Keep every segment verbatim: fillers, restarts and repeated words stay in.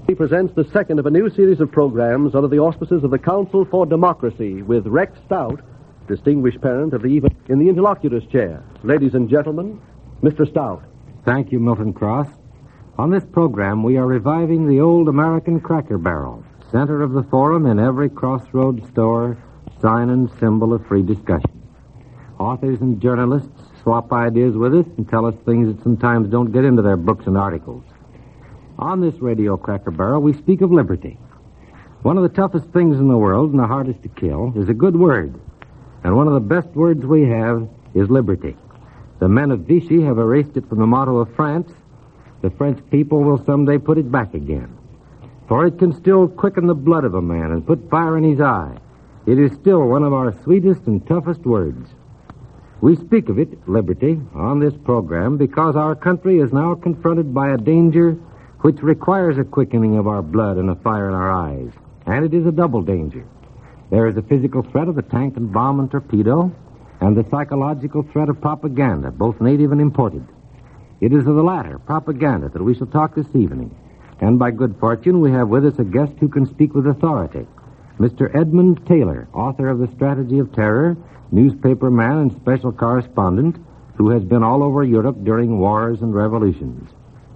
He presents the second of a new series of programs under the auspices of the Council for Democracy with Rex Stout, distinguished parent of the even in the interlocutor's chair. Ladies and gentlemen, Mister Stout. Thank you, Milton Cross. On this program, we are reviving the old American Cracker Barrel, center of the forum in every crossroads store, sign and symbol of free discussion. Authors and journalists swap ideas with us and tell us things that sometimes don't get into their books and articles. On this radio Cracker Barrel, we speak of liberty. One of the toughest things in the world and the hardest to kill is a good word. And one of the best words we have is liberty. The men of Vichy have erased it from the motto of France. The French people will someday put it back again. For it can still quicken the blood of a man and put fire in his eye. It is still one of our sweetest and toughest words. We speak of it, liberty, on this program because our country is now confronted by a danger which requires a quickening of our blood and a fire in our eyes. And it is a double danger. There is the physical threat of the tank and bomb and torpedo, and the psychological threat of propaganda, both native and imported. It is of the latter, propaganda, that we shall talk this evening. And by good fortune, we have with us a guest who can speak with authority. Mister Edmund Taylor, author of The Strategy of Terror, newspaper man and special correspondent, who has been all over Europe during wars and revolutions.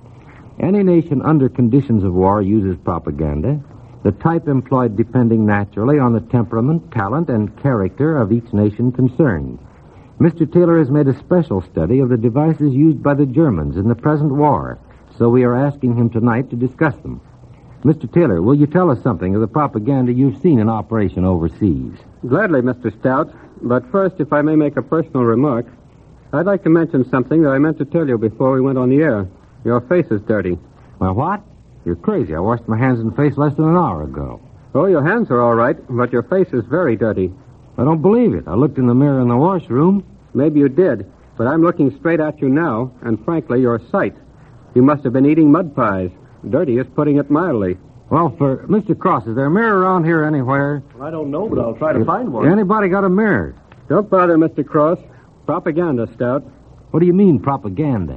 Any nation under conditions of war uses propaganda, the type employed depending naturally on the temperament, talent, and character of each nation concerned. Mister Taylor has made a special study of the devices used by the Germans in the present war, so we are asking him tonight to discuss them. Mister Taylor, will you tell us something of the propaganda you've seen in operation overseas? Gladly, Mister Stout. But first, if I may make a personal remark, I'd like to mention something that I meant to tell you before we went on the air. Your face is dirty. Well, what? You're crazy. I washed my hands and face less than an hour ago. Oh, your hands are all right, but your face is very dirty. I don't believe it. I looked in the mirror in the washroom. Maybe you did, but I'm looking straight at you now, and frankly, you're sight. You must have been eating mud pies. Dirty is putting it mildly. Well, for Mister Cross, is there a mirror around here anywhere? I don't know, but I'll try to find one. Anybody got a mirror? Don't bother, Mister Cross. Propaganda, Stout. What do you mean, propaganda?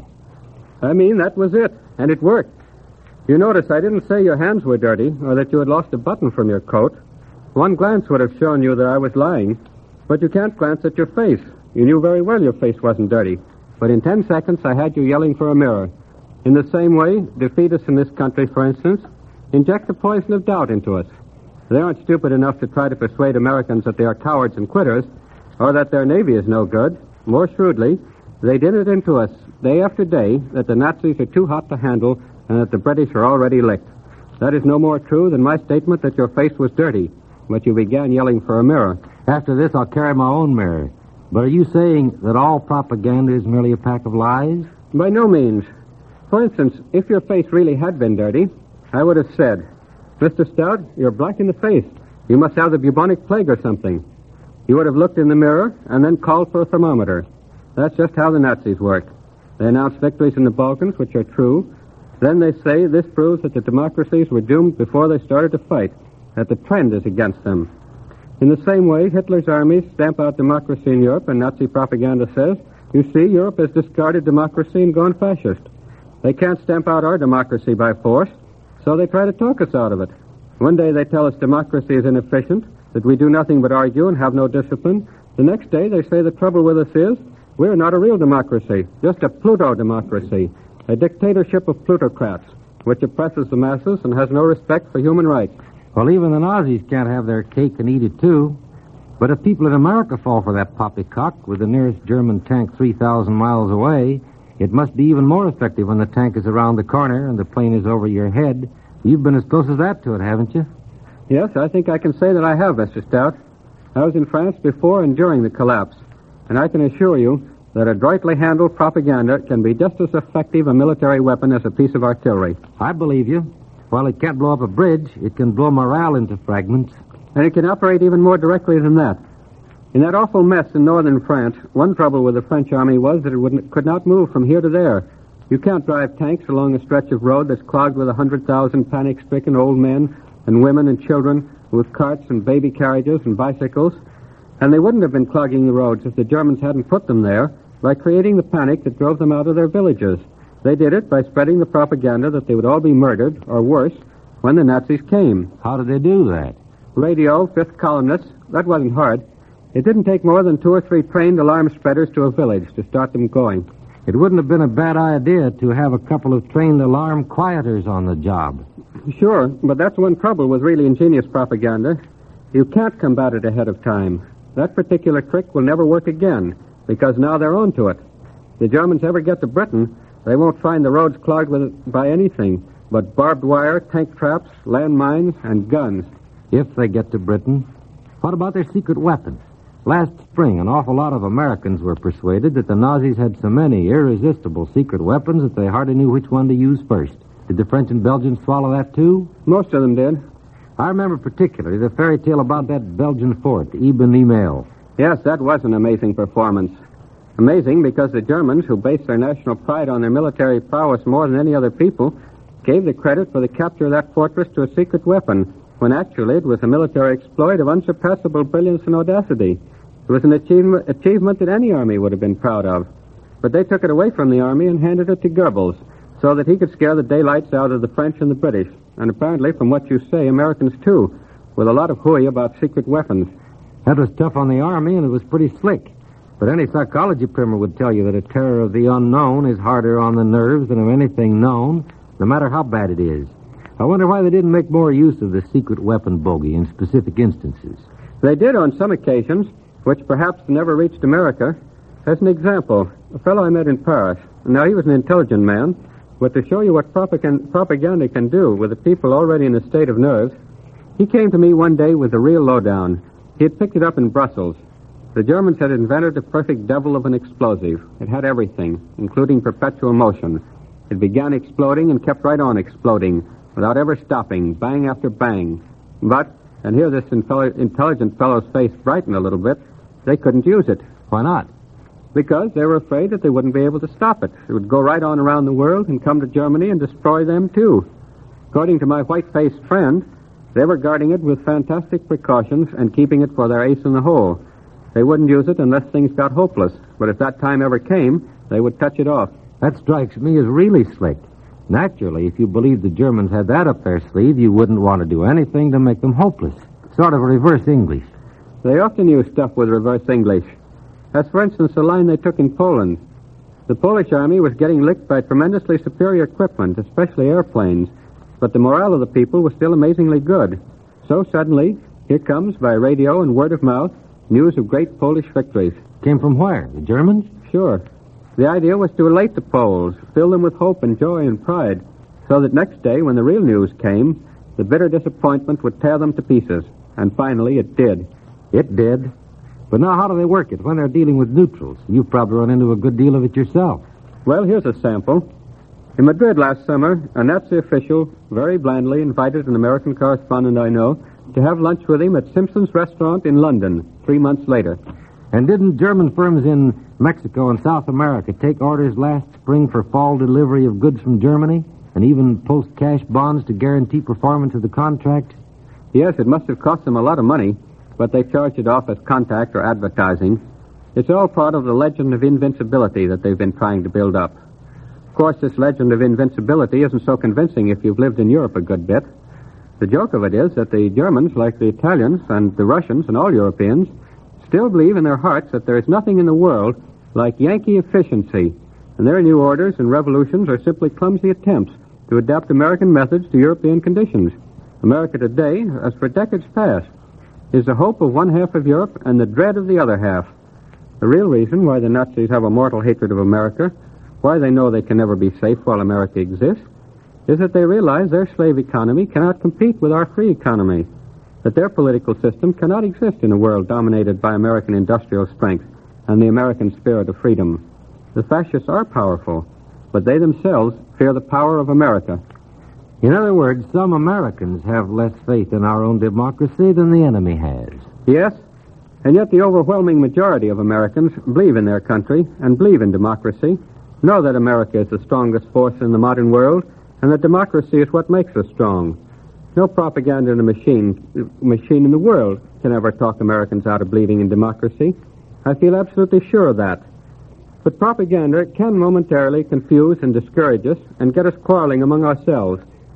I mean, that was it, and it worked. You notice I didn't say your hands were dirty or that you had lost a button from your coat. One glance would have shown you that I was lying, but you can't glance at your face. You knew very well your face wasn't dirty, but in ten seconds I had you yelling for a mirror. In the same way, defeat us in this country, for instance, inject the poison of doubt into us. They aren't stupid enough to try to persuade Americans that they are cowards and quitters, or that their Navy is no good. More shrewdly, they did it into us day after day that the Nazis are too hot to handle and that the British are already licked. That is no more true than my statement that your face was dirty, but you began yelling for a mirror. After this, I'll carry my own mirror. But are you saying that all propaganda is merely a pack of lies? By no means. For instance, if your face really had been dirty, I would have said, Mister Stout, you're black in the face. You must have the bubonic plague or something. You would have looked in the mirror and then called for a thermometer. That's just how the Nazis work. They announce victories in the Balkans, which are true. Then they say this proves that the democracies were doomed before they started to fight, that the trend is against them. In the same way, Hitler's armies stamp out democracy in Europe, and Nazi propaganda says, you see, Europe has discarded democracy and gone fascist. They can't stamp out our democracy by force, so they try to talk us out of it. One day they tell us democracy is inefficient, that we do nothing but argue and have no discipline. The next day they say the trouble with us is we're not a real democracy, just a Pluto democracy, a dictatorship of plutocrats, which oppresses the masses and has no respect for human rights. Well, even the Nazis can't have their cake and eat it, too. But if people in America fall for that poppycock with the nearest German tank three thousand miles away, it must be even more effective when the tank is around the corner and the plane is over your head. You've been as close as that to it, haven't you? Yes, I think I can say that I have, Mister Stout. I was in France before and during the collapse, and I can assure you that adroitly handled propaganda can be just as effective a military weapon as a piece of artillery. I believe you. While it can't blow up a bridge, it can blow morale into fragments. And it can operate even more directly than that. In that awful mess in northern France, one trouble with the French army was that it wouldn't, could not move from here to there. You can't drive tanks along a stretch of road that's clogged with a hundred thousand panic-stricken old men and women and children with carts and baby carriages and bicycles. And they wouldn't have been clogging the roads if the Germans hadn't put them there by creating the panic that drove them out of their villages. They did it by spreading the propaganda that they would all be murdered, or worse, when the Nazis came. How did they do that? Radio, fifth columnists, that wasn't hard. It didn't take more than two or three trained alarm spreaders to a village to start them going. It wouldn't have been a bad idea to have a couple of trained alarm quieters on the job. Sure, but that's one trouble with really ingenious propaganda. You can't combat it ahead of time. That particular trick will never work again, because now they're on to it. If the Germans ever get to Britain, they won't find the roads clogged with by anything but barbed wire, tank traps, landmines, and guns. If they get to Britain. What about their secret weapons? Last spring, an awful lot of Americans were persuaded that the Nazis had so many irresistible secret weapons that they hardly knew which one to use first. Did the French and Belgians swallow that, too? Most of them did. I remember particularly the fairy tale about that Belgian fort, Eben Email. Yes, that was an amazing performance. Amazing because the Germans, who based their national pride on their military prowess more than any other people, gave the credit for the capture of that fortress to a secret weapon, when actually it was a military exploit of unsurpassable brilliance and audacity. It was an achievement, achievement that any army would have been proud of. But they took it away from the army and handed it to Goebbels, so that he could scare the daylights out of the French and the British. And apparently, from what you say, Americans too, with a lot of hooey about secret weapons. That was tough on the army, and it was pretty slick. But any psychology primer would tell you that a terror of the unknown is harder on the nerves than of anything known, no matter how bad it is. I wonder why they didn't make more use of the secret weapon bogey in specific instances. They did on some occasions, which perhaps never reached America. As an example, a fellow I met in Paris. Now, he was an intelligent man, but to show you what propaganda can do with the people already in a state of nerves, he came to me one day with the real lowdown. He had picked it up in Brussels. The Germans had invented a perfect devil of an explosive. It had everything, including perpetual motion. It began exploding and kept right on exploding, without ever stopping, bang after bang. But, and here this intelli- intelligent fellow's face brightened a little bit, they couldn't use it. Why not? Because they were afraid that they wouldn't be able to stop it. It would go right on around the world and come to Germany and destroy them, too. According to my white-faced friend, they were guarding it with fantastic precautions and keeping it for their ace in the hole. They wouldn't use it unless things got hopeless. But if that time ever came, they would touch it off. That strikes me as really slick. Naturally, if you believed the Germans had that up their sleeve, you wouldn't want to do anything to make them hopeless. Sort of reverse English. They often use stuff with reverse English. As, for instance, the line they took in Poland. The Polish army was getting licked by tremendously superior equipment, especially airplanes, but the morale of the people was still amazingly good. So suddenly, here comes, by radio and word of mouth, news of great Polish victories. Came from where? The Germans? Sure. The idea was to elate the Poles, fill them with hope and joy and pride, so that next day, when the real news came, the bitter disappointment would tear them to pieces. And finally, it did. It did. But now how do they work it when they're dealing with neutrals? You've probably run into a good deal of it yourself. Well, here's a sample. In Madrid last summer, a Nazi official very blandly invited an American correspondent I know to have lunch with him at Simpson's restaurant in London three months later. And didn't German firms in Mexico and South America take orders last spring for fall delivery of goods from Germany and even post cash bonds to guarantee performance of the contract? Yes, it must have cost them a lot of money, but they charged it off as contact or advertising. It's all part of the legend of invincibility that they've been trying to build up. Of course, this legend of invincibility isn't so convincing if you've lived in Europe a good bit. The joke of it is that the Germans, like the Italians and the Russians and all Europeans, still believe in their hearts that there is nothing in the world like Yankee efficiency, and their new orders and revolutions are simply clumsy attempts to adapt American methods to European conditions. America today, as for decades past, is the hope of one half of Europe and the dread of the other half. The real reason why the Nazis have a mortal hatred of America, why they know they can never be safe while America exists, is that they realize their slave economy cannot compete with our free economy, that their political system cannot exist in a world dominated by American industrial strength and the American spirit of freedom. The fascists are powerful, but they themselves fear the power of America. In other words, some Americans have less faith in our own democracy than the enemy has. Yes, and yet the overwhelming majority of Americans believe in their country and believe in democracy, know that America is the strongest force in the modern world, and that democracy is what makes us strong. No propaganda in a machine, machine in the world can ever talk Americans out of believing in democracy. I feel absolutely sure of that. But propaganda can momentarily confuse and discourage us and get us quarreling among ourselves,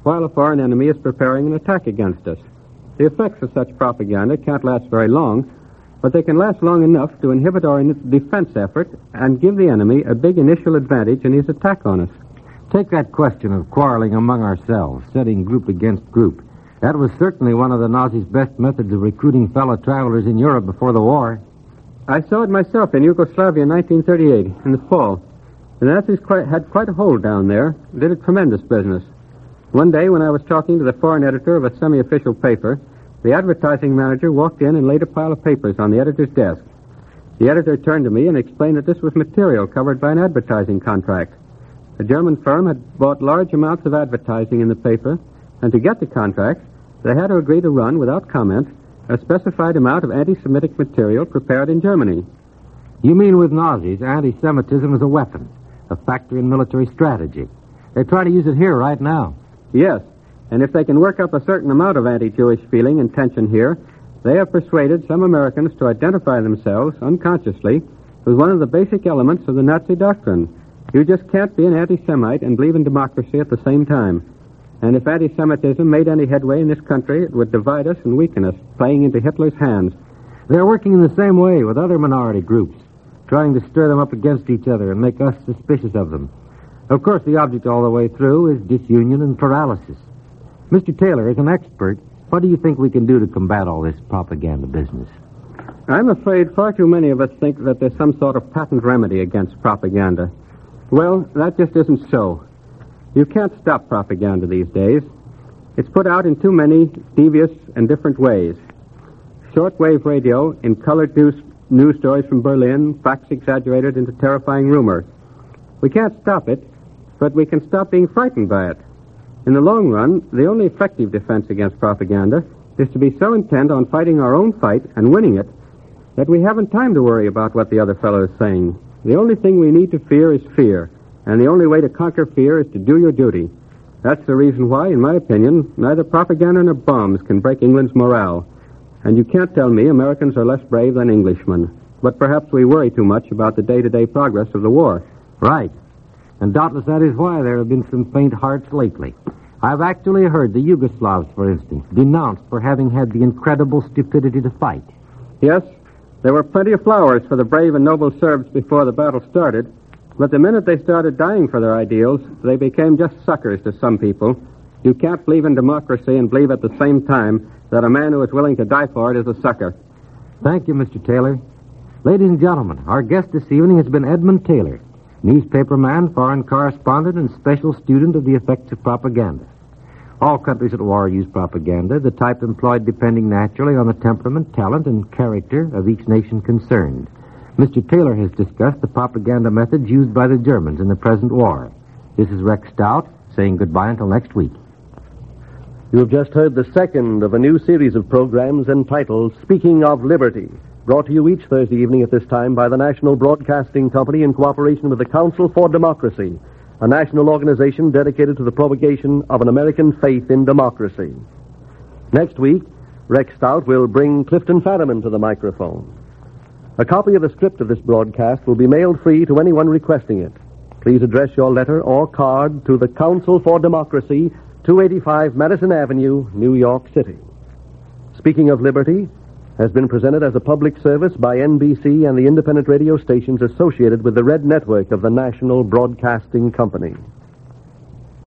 while a foreign enemy is preparing an attack against us. The effects of such propaganda can't last very long, but they can last long enough to inhibit our in- defense effort and give the enemy a big initial advantage in his attack on us. Take that question of quarreling among ourselves, setting group against group. That was certainly one of the Nazis' best methods of recruiting fellow travelers in Europe before the war. I saw it myself in Yugoslavia in nineteen thirty-eight, in the fall. The Nazis quite, had quite a hold down there, did a tremendous business. One day when I was talking to the foreign editor of a semi-official paper, the advertising manager walked in and laid a pile of papers on the editor's desk. The editor turned to me and explained that this was material covered by an advertising contract. A German firm had bought large amounts of advertising in the paper, and to get the contract, they had to agree to run, without comment, a specified amount of anti-Semitic material prepared in Germany. You mean with Nazis, anti-Semitism is a weapon, a factor in military strategy. They try to use it here right now. Yes, and if they can work up a certain amount of anti-Jewish feeling and tension here, they have persuaded some Americans to identify themselves, unconsciously, with one of the basic elements of the Nazi doctrine. You just can't be an anti-Semite and believe in democracy at the same time. And if anti-Semitism made any headway in this country, it would divide us and weaken us, playing into Hitler's hands. They're working in the same way with other minority groups, trying to stir them up against each other and make us suspicious of them. Of course, the object all the way through is disunion and paralysis. Mister Taylor, as an expert, what do you think we can do to combat all this propaganda business? I'm afraid far too many of us think that there's some sort of patent remedy against propaganda. Well, that just isn't so. You can't stop propaganda these days. It's put out in too many devious and different ways. Shortwave radio in colored news, news stories from Berlin, facts exaggerated into terrifying rumor. We can't stop it, but we can stop being frightened by it. In the long run, the only effective defense against propaganda is to be so intent on fighting our own fight and winning it that we haven't time to worry about what the other fellow is saying. The only thing we need to fear is fear, and the only way to conquer fear is to do your duty. That's the reason why, in my opinion, neither propaganda nor bombs can break England's morale. And you can't tell me Americans are less brave than Englishmen. But perhaps we worry too much about the day-to-day progress of the war. Right. And doubtless that is why there have been some faint hearts lately. I've actually heard the Yugoslavs, for instance, denounced for having had the incredible stupidity to fight. Yes, there were plenty of flowers for the brave and noble Serbs before the battle started, but the minute they started dying for their ideals, they became just suckers to some people. You can't believe in democracy and believe at the same time that a man who is willing to die for it is a sucker. Thank you, Mister Taylor. Ladies and gentlemen, our guest this evening has been Edmund Taylor, newspaperman, foreign correspondent, and special student of the effects of propaganda. All countries at war use propaganda, the type employed depending naturally on the temperament, talent, and character of each nation concerned. Mister Taylor has discussed the propaganda methods used by the Germans in the present war. This is Rex Stout saying goodbye until next week. You have just heard the second of a new series of programs entitled Speaking of Liberty, brought to you each Thursday evening at this time by the National Broadcasting Company in cooperation with the Council for Democracy, a national organization dedicated to the propagation of an American faith in democracy. Next week, Rex Stout will bring Clifton Fadiman to the microphone. A copy of the script of this broadcast will be mailed free to anyone requesting it. Please address your letter or card to the Council for Democracy, two eighty-five Madison Avenue, New York City. Speaking of Liberty has been presented as a public service by N B C and the independent radio stations associated with the Red Network of the National Broadcasting Company.